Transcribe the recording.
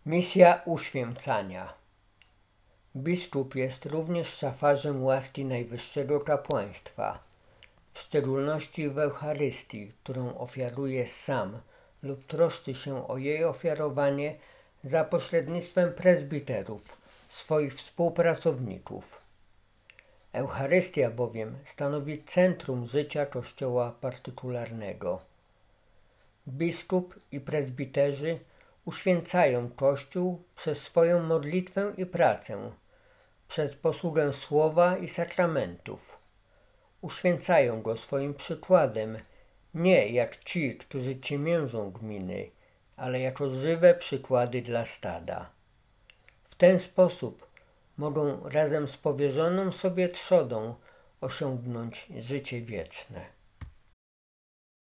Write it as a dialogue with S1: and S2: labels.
S1: Misja uświęcania. Biskup jest również szafarzem łaski najwyższego kapłaństwa, w szczególności w Eucharystii, którą ofiaruje sam lub troszczy się o jej ofiarowanie za pośrednictwem prezbiterów, swoich współpracowników. Eucharystia bowiem stanowi centrum życia Kościoła partykularnego. Biskup i prezbiterzy uświęcają Kościół przez swoją modlitwę i pracę, przez posługę słowa i sakramentów. Uświęcają go swoim przykładem, nie jak ci, którzy ciemiężą gminy, ale jako żywe przykłady dla stada. W ten sposób mogą razem z powierzoną sobie trzodą osiągnąć życie wieczne.